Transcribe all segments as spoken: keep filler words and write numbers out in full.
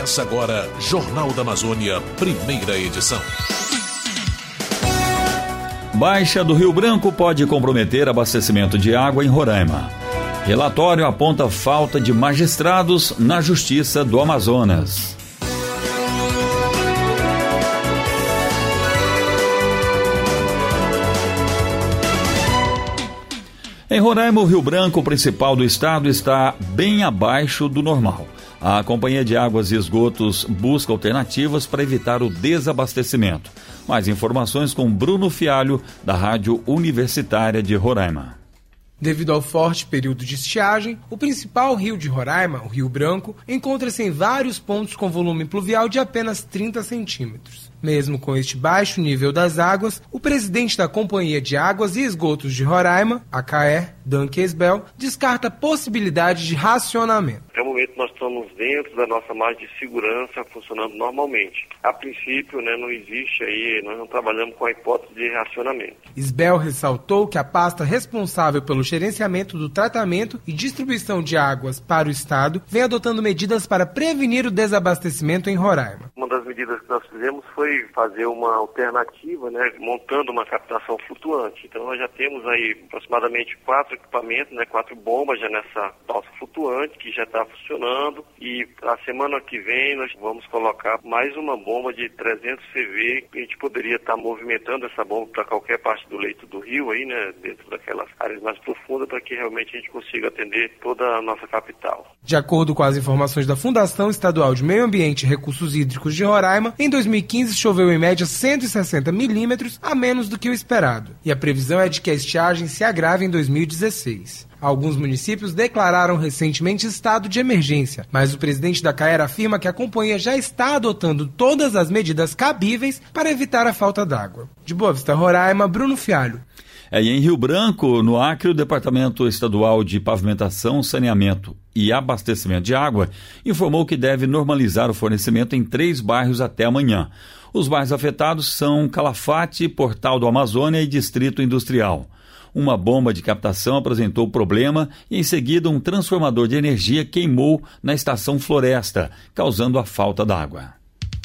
Começa agora Jornal da Amazônia, primeira edição. Baixa do Rio Branco pode comprometer abastecimento de água em Roraima. Relatório aponta falta de magistrados na Justiça do Amazonas. Em Roraima, o Rio Branco, o principal do estado, está bem abaixo do normal. A Companhia de Águas e Esgotos busca alternativas para evitar o desabastecimento. Mais informações com Bruno Fialho, da Rádio Universitária de Roraima. Devido ao forte período de estiagem, o principal rio de Roraima, o Rio Branco, encontra-se em vários pontos com volume pluvial de apenas trinta centímetros. Mesmo com este baixo nível das águas, o presidente da Companhia de Águas e Esgotos de Roraima, a CAER, Dan Queisbel, descarta a possibilidade de racionamento. Até o momento nós estamos dentro da nossa margem de segurança funcionando normalmente. A princípio, né, não existe aí, nós não trabalhamos com a hipótese de racionamento. Isbel ressaltou que a pasta responsável pelo gerenciamento do tratamento e distribuição de águas para o estado vem adotando medidas para prevenir o desabastecimento em Roraima. Uma das medidas que nós fizemos foi fazer uma alternativa, né, montando uma captação flutuante. Então nós já temos aí aproximadamente quatro equipamentos, né, quatro bombas já nessa balsa flutuante que já está funcionando, e a semana que vem nós vamos colocar mais uma bomba de trezentos centímetros. A gente poderia estar tá movimentando essa bomba para qualquer parte do leito do rio aí, né, dentro daquelas áreas mais profundas, para que realmente a gente consiga atender toda a nossa capital. De acordo com as informações da Fundação Estadual de Meio Ambiente e Recursos Hídricos de Roraima, em dois mil e quinze choveu em média cento e sessenta milímetros a menos do que o esperado, e a previsão é de que a estiagem se agrave em dois mil e dezesseis. Alguns municípios declararam recentemente estado de emergência, mas o presidente da CAER afirma que a companhia já está adotando todas as medidas cabíveis para evitar a falta d'água. De Boa Vista, Roraima, Bruno Fialho. É, e em Rio Branco, no Acre, o Departamento Estadual de Pavimentação, Saneamento e Abastecimento de Água informou que deve normalizar o fornecimento em três bairros até amanhã. Os bairros afetados são Calafate, Portal do Amazônia e Distrito Industrial. Uma bomba de captação apresentou problema e, em seguida, um transformador de energia queimou na estação Floresta, causando a falta d'água.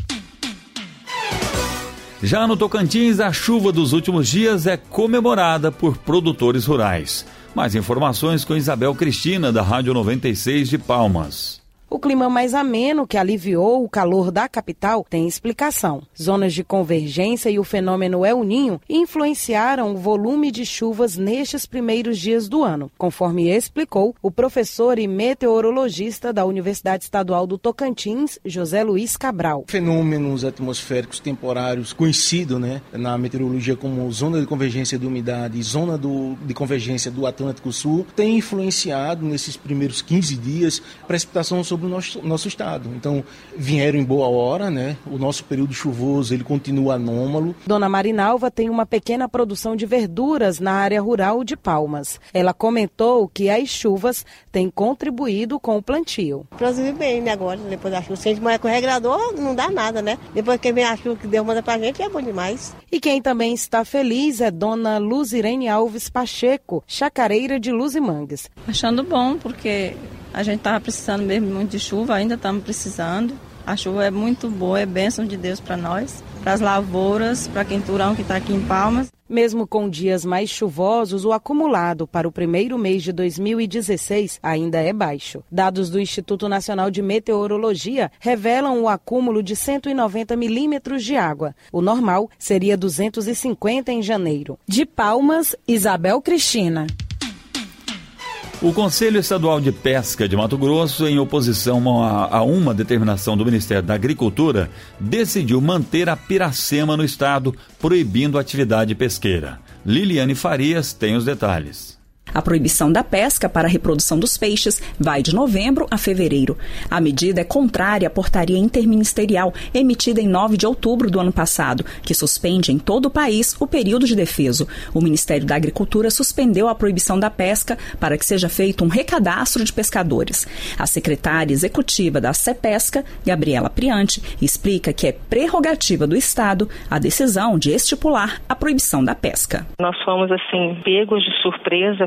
Já no Tocantins, a chuva dos últimos dias é comemorada por produtores rurais. Mais informações com Isabel Cristina, da Rádio noventa e seis de Palmas. O clima mais ameno que aliviou o calor da capital tem explicação. Zonas de convergência e o fenômeno El Niño influenciaram o volume de chuvas nestes primeiros dias do ano, conforme explicou o professor e meteorologista da Universidade Estadual do Tocantins, José Luiz Cabral. Fenômenos atmosféricos temporários conhecidos, né, na meteorologia como zona de convergência de umidade e zona do, de convergência do Atlântico Sul, tem influenciado nesses primeiros quinze dias precipitação sobre o nosso, nosso estado. Então, vieram em boa hora, né? O nosso período chuvoso, ele continua anômalo. Dona Marinalva tem uma pequena produção de verduras na área rural de Palmas. Ela comentou que as chuvas têm contribuído com o plantio. Produzir bem, né, agora, depois da chuva. Se a gente molha com o regrador, não dá nada, né? Depois que vem a chuva que Deus manda pra gente, é bom demais. E quem também está feliz é Dona Luzirene Alves Pacheco, chacareira de Luzimangues. Achando bom, porque a gente estava precisando mesmo muito de chuva, ainda estamos precisando. A chuva é muito boa, é bênção de Deus para nós, para as lavouras, para a quenturão que está aqui em Palmas. Mesmo com dias mais chuvosos, o acumulado para o primeiro mês de dois mil e dezesseis ainda é baixo. Dados do Instituto Nacional de Meteorologia revelam o acúmulo de cento e noventa milímetros de água. O normal seria duzentos e cinquenta em janeiro. De Palmas, Isabel Cristina. O Conselho Estadual de Pesca de Mato Grosso, em oposição a, a uma determinação do Ministério da Agricultura, decidiu manter a piracema no estado, proibindo a atividade pesqueira. Liliane Farias tem os detalhes. A proibição da pesca para a reprodução dos peixes vai de novembro a fevereiro. A medida é contrária à portaria interministerial emitida em nove de outubro do ano passado, que suspende em todo o país o período de defeso. O Ministério da Agricultura suspendeu a proibição da pesca para que seja feito um recadastro de pescadores. A secretária executiva da CEPESCA, Gabriela Priante, explica que é prerrogativa do Estado a decisão de estipular a proibição da pesca. Nós fomos, assim, pegos de surpresa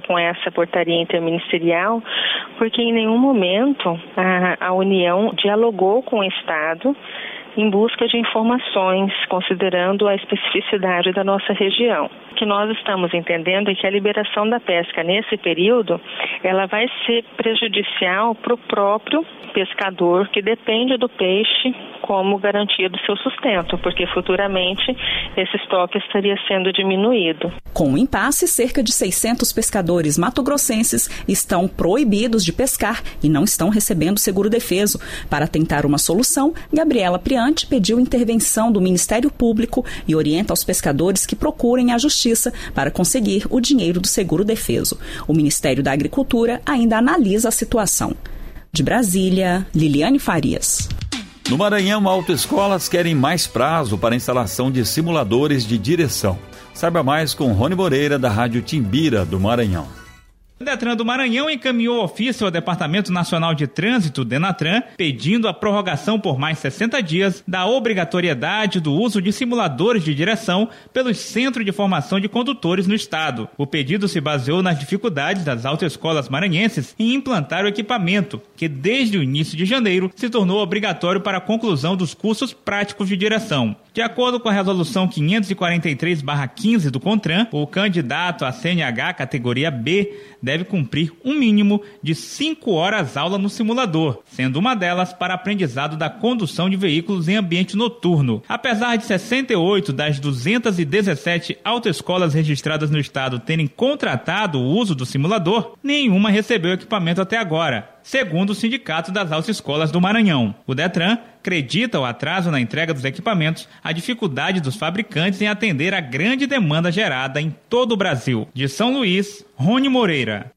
com essa portaria interministerial, porque em nenhum momento a, a União dialogou com o Estado em busca de informações, considerando a especificidade da nossa região. O que nós estamos entendendo é que a liberação da pesca nesse período, ela vai ser prejudicial para o próprio pescador, que depende do peixe como garantia do seu sustento, porque futuramente esse estoque estaria sendo diminuído. Com o impasse, cerca de seiscentos pescadores mato-grossenses estão proibidos de pescar e não estão recebendo seguro-defeso. Para tentar uma solução, Gabriela Priante pediu intervenção do Ministério Público e orienta aos pescadores que procurem a Justiça para conseguir o dinheiro do seguro-defeso. O Ministério da Agricultura ainda analisa a situação. De Brasília, Liliane Farias. No Maranhão, autoescolas querem mais prazo para a instalação de simuladores de direção. Saiba mais com Rony Moreira, da Rádio Timbira, do Maranhão. O Detran do Maranhão encaminhou ofício ao Departamento Nacional de Trânsito, Denatran, pedindo a prorrogação por mais sessenta dias da obrigatoriedade do uso de simuladores de direção pelos Centros de Formação de Condutores no Estado. O pedido se baseou nas dificuldades das autoescolas maranhenses em implantar o equipamento, que desde o início de janeiro se tornou obrigatório para a conclusão dos cursos práticos de direção. De acordo com a Resolução quinhentos e quarenta e três barra quinze do CONTRAN, o candidato à C N H categoria B deve cumprir um mínimo de cinco horas aula no simulador, sendo uma delas para aprendizado da condução de veículos em ambiente noturno. Apesar de sessenta e oito das duzentas e dezessete autoescolas registradas no estado terem contratado o uso do simulador, nenhuma recebeu equipamento até agora, segundo o Sindicato das Autoescolas do Maranhão. O Detran acredita o atraso na entrega dos equipamentos, a dificuldade dos fabricantes em atender a grande demanda gerada em todo o Brasil. De São Luís, Rony Moreira.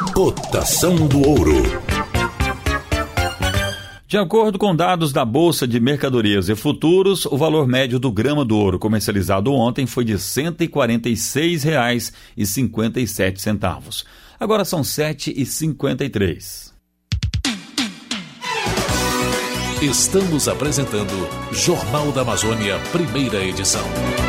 Cotação do ouro. De acordo com dados da Bolsa de Mercadorias e Futuros, o valor médio do grama do ouro comercializado ontem foi de cento e quarenta e seis reais e cinquenta e sete centavos. Agora são sete e cinquenta e três. Estamos apresentando Jornal da Amazônia, primeira edição.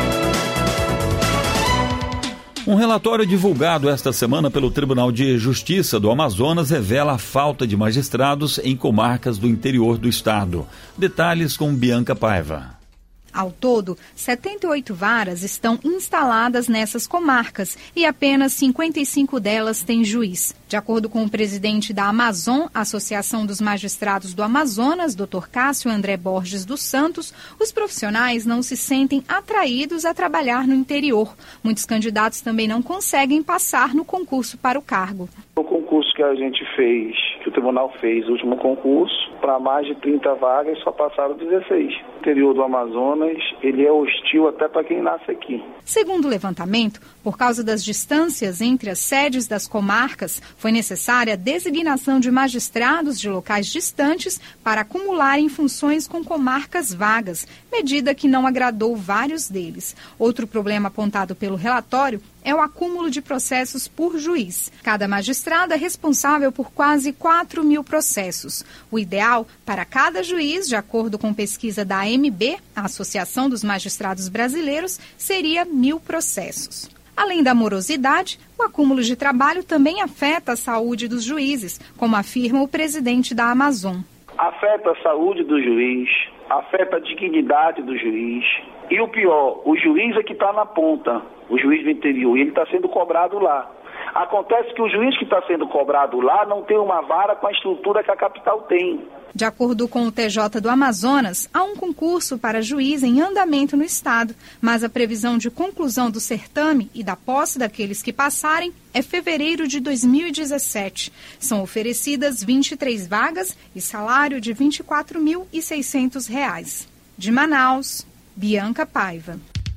Um relatório divulgado esta semana pelo Tribunal de Justiça do Amazonas revela a falta de magistrados em comarcas do interior do estado. Detalhes com Bianca Paiva. Ao todo, setenta e oito varas estão instaladas nessas comarcas e apenas cinquenta e cinco delas têm juiz. De acordo com o presidente da Amazon, Associação dos Magistrados do Amazonas, doutor Cássio André Borges dos Santos, os profissionais não se sentem atraídos a trabalhar no interior. Muitos candidatos também não conseguem passar no concurso para o cargo. O concurso que a gente fez, que o tribunal fez, o último concurso, para mais de trinta vagas, só passaram dezesseis. O interior do Amazonas, ele é hostil até para quem nasce aqui. Segundo o levantamento, por causa das distâncias entre as sedes das comarcas, foi necessária a designação de magistrados de locais distantes para acumularem funções com comarcas vagas, medida que não agradou vários deles. Outro problema apontado pelo relatório é o acúmulo de processos por juiz. Cada magistrado é responsável por quase quatro mil processos. O ideal para cada juiz, de acordo com pesquisa da A M B, a Associação dos Magistrados Brasileiros, seria mil processos. Além da morosidade, o acúmulo de trabalho também afeta a saúde dos juízes, como afirma o presidente da Amazon. Afeta a saúde do juiz, afeta a dignidade do juiz. E o pior, o juiz é que está na ponta, o juiz do interior, e ele está sendo cobrado lá. Acontece que o juiz que está sendo cobrado lá não tem uma vara com a estrutura que a capital tem. De acordo com o T J do Amazonas, há um concurso para juiz em andamento no estado, mas a previsão de conclusão do certame e da posse daqueles que passarem é fevereiro de dois mil e dezessete. São oferecidas vinte e três vagas e salário de vinte e quatro mil e seiscentos reais. De Manaus, Bianca Paiva.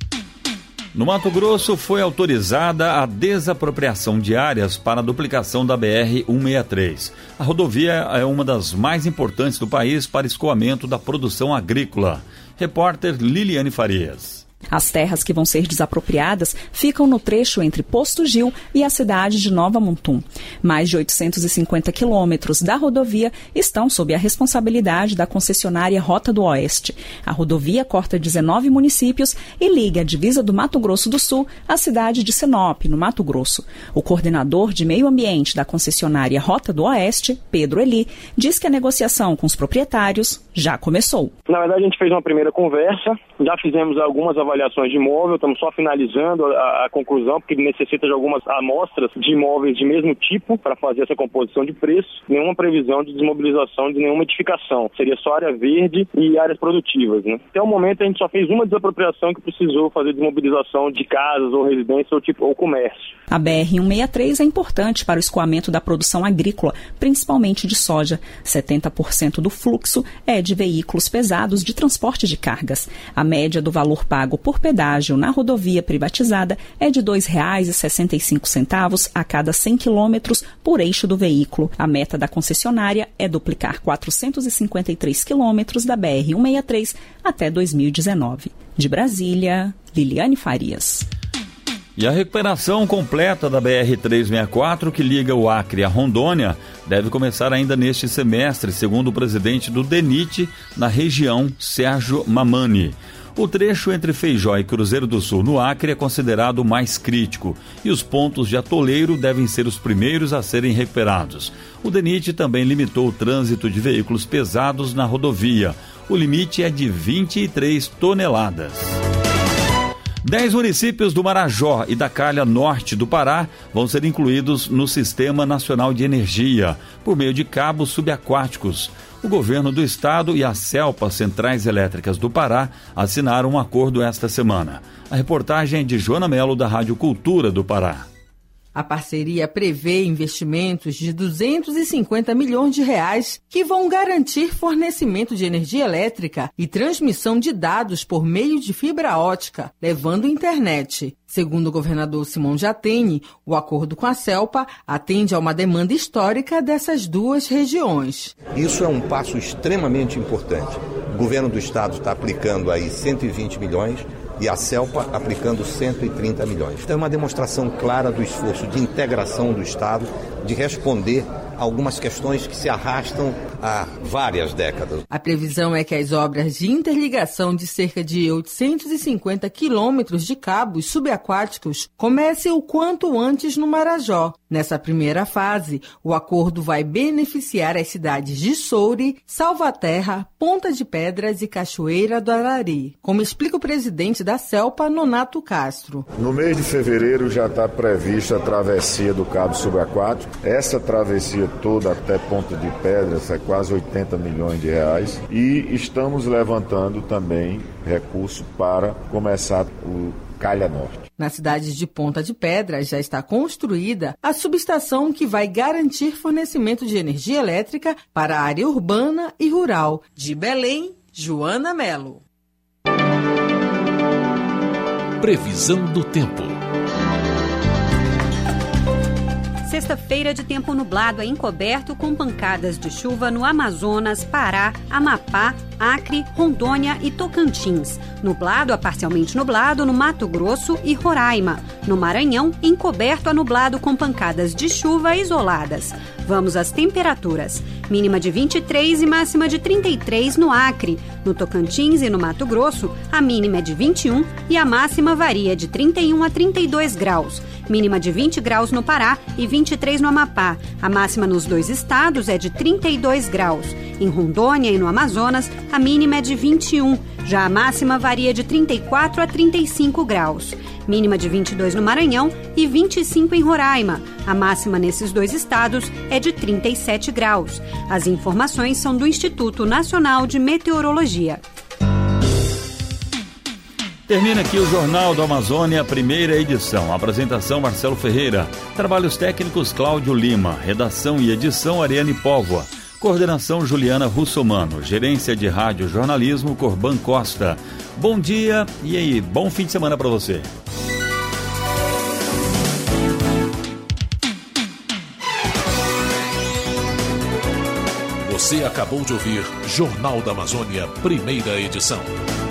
No Mato Grosso, foi autorizada a desapropriação de áreas para a duplicação da B R cento e sessenta e três. A rodovia é uma das mais importantes do país para escoamento da produção agrícola. Repórter Liliane Farias. As terras que vão ser desapropriadas ficam no trecho entre Posto Gil e a cidade de Nova Mutum. Mais de oitocentos e cinquenta quilômetros da rodovia estão sob a responsabilidade da concessionária Rota do Oeste. A rodovia corta dezenove municípios e liga a divisa do Mato Grosso do Sul à cidade de Sinop, no Mato Grosso. O coordenador de meio ambiente da concessionária Rota do Oeste, Pedro Eli, diz que a negociação com os proprietários já começou. Na verdade, a gente fez uma primeira conversa, já fizemos algumas avaliações de imóvel, estamos só finalizando a, a conclusão, porque necessita de algumas amostras de imóveis de mesmo tipo para fazer essa composição de preço. Nenhuma previsão de desmobilização de nenhuma edificação. Seria só área verde e áreas produtivas, né? Até o momento, a gente só fez uma desapropriação que precisou fazer desmobilização de casas ou residências ou, tipo, ou comércio. A B R cento e sessenta e três é importante para o escoamento da produção agrícola, principalmente de soja. setenta por cento do fluxo é de veículos pesados de transporte de cargas. A média do valor pago por pedágio na rodovia privatizada é de dois reais e sessenta e cinco centavos a cada cem quilômetros por eixo do veículo. A meta da concessionária é duplicar quatrocentos e cinquenta e três quilômetros da B R cento e sessenta e três até dois mil e dezenove. De Brasília, Liliane Farias. E a recuperação completa da B R trezentos e sessenta e quatro, que liga o Acre a Rondônia, deve começar ainda neste semestre, segundo o presidente do DENIT na região, Sérgio Mamani. O trecho entre Feijó e Cruzeiro do Sul, no Acre, é considerado o mais crítico e os pontos de atoleiro devem ser os primeiros a serem recuperados. O DENIT também limitou o trânsito de veículos pesados na rodovia. O limite é de vinte e três toneladas. Dez municípios do Marajó e da Calha Norte do Pará vão ser incluídos no Sistema Nacional de Energia, por meio de cabos subaquáticos. O governo do estado e a CELPA, Centrais Elétricas do Pará, assinaram um acordo esta semana. A reportagem é de Joana Melo, da Rádio Cultura do Pará. A parceria prevê investimentos de duzentos e cinquenta milhões de reais que vão garantir fornecimento de energia elétrica e transmissão de dados por meio de fibra ótica, levando internet. Segundo o governador Simão Jatene, o acordo com a CELPA atende a uma demanda histórica dessas duas regiões. Isso é um passo extremamente importante. O governo do estado está aplicando aí cento e vinte milhões e a CELPA aplicando cento e trinta milhões. Então é uma demonstração clara do esforço de integração do estado, de responder a algumas questões que se arrastam há várias décadas. A previsão é que as obras de interligação de cerca de oitocentos e cinquenta quilômetros de cabos subaquáticos comecem o quanto antes no Marajó. Nessa primeira fase, o acordo vai beneficiar as cidades de Soure, Salvaterra, Ponta de Pedras e Cachoeira do Arari, como explica o presidente da CELPA, Nonato Castro. No mês de fevereiro já está prevista a travessia do cabo subaquático. Essa travessia toda até Ponta de Pedras é quase oitenta milhões de reais e estamos levantando também recurso para começar o Calha Norte. Na cidade de Ponta de Pedras já está construída a subestação que vai garantir fornecimento de energia elétrica para a área urbana e rural. De Belém, Joana Melo. Previsão do tempo. Sexta-feira de tempo nublado é encoberto com pancadas de chuva no Amazonas, Pará, Amapá, Acre, Rondônia e Tocantins. Nublado a parcialmente nublado no Mato Grosso e Roraima. No Maranhão, encoberto a nublado com pancadas de chuva isoladas. Vamos às temperaturas. Mínima de vinte e três e máxima de trinta e três no Acre. No Tocantins e no Mato Grosso, a mínima é de vinte e um e a máxima varia de trinta e um a trinta e dois graus. Mínima de vinte graus no Pará e vinte e três no Amapá. A máxima nos dois estados é de trinta e dois graus. Em Rondônia e no Amazonas, a mínima é de vinte e um. Já a máxima varia de trinta e quatro a trinta e cinco graus. Mínima de vinte e dois no Maranhão e vinte e cinco em Roraima. A máxima nesses dois estados é de trinta e sete graus. As informações são do Instituto Nacional de Meteorologia. Termina aqui o Jornal do Amazônia, primeira edição. Apresentação Marcelo Ferreira. Trabalhos técnicos Cláudio Lima. Redação e edição Ariane Póvoa. Coordenação Juliana Russomano. Gerência de Rádio Jornalismo Corban Costa. Bom dia e aí, bom fim de semana para você. Você acabou de ouvir Jornal da Amazônia, primeira edição.